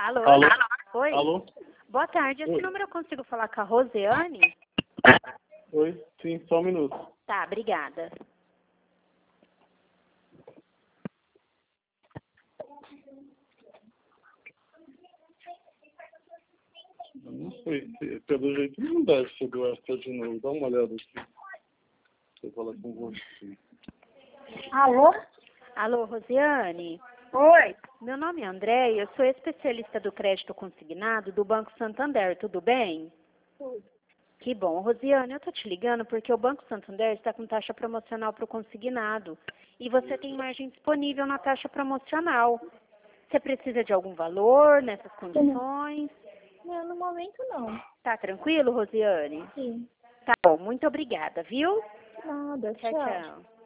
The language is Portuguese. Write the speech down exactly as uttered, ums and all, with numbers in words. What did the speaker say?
Alô? Alô? Oi? Alô? Boa tarde. Esse Oi. número eu consigo falar com a Rosiane? Oi? Sim, só um minuto. Tá, obrigada. Eu não sei, se, pelo jeito não deve ser do Extra de novo. Dá uma olhada aqui. Deixa eu falar com você. Alô? Alô, Rosiane? Oi. Meu nome é André e eu sou especialista do crédito consignado do Banco Santander, tudo bem? Oi. Que bom. Rosiane, eu tô te ligando porque o Banco Santander está com taxa promocional para o consignado e você tem margem disponível na taxa promocional. Você precisa de algum valor nessas condições? Não, no momento não. Tá tranquilo, Rosiane? Sim. Tá bom, muito obrigada, viu? Nada, Tchau, tchau. tchau.